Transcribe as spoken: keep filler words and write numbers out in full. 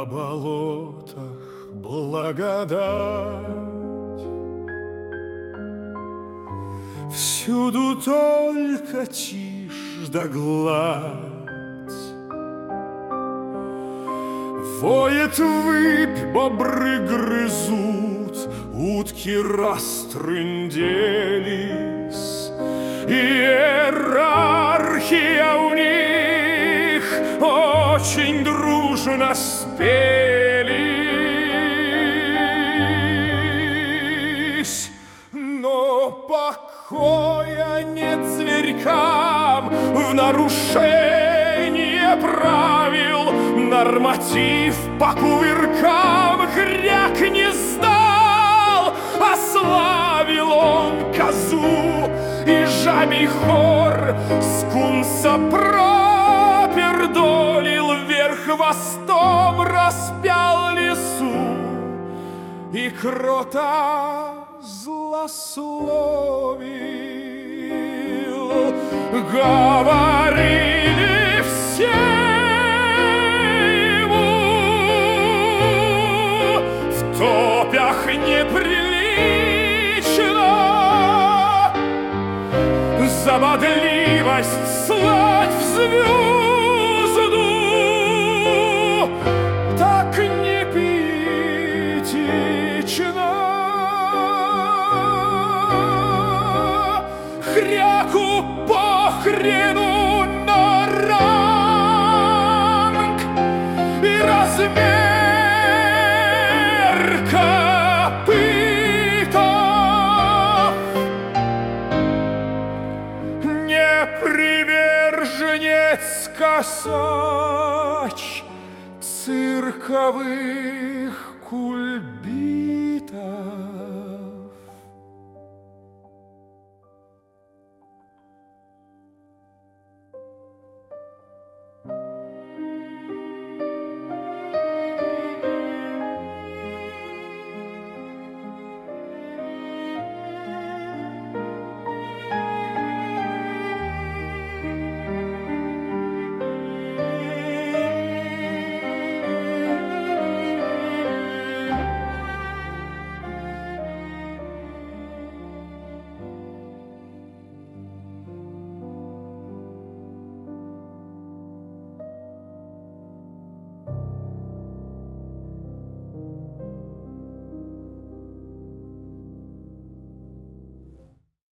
болотах благодать, всюду только тишь да гладь. Воет выпь, бобры грызут, утки растрынделись, иерархия у них очень дружно спелись. Но покоя нет зверькам в нарушение правил, норматив по кувыркам хряк не сдал, ославил он козу, и жабий хор скунса пропердолил, вверх хвостом распял лису, и крота злословил. Говорили все в топях неприлично за бодливость слать в звезду. Так непиетично хряку похрену на ранг и размер копыта. Не приверженец косач цирковых кульбитов,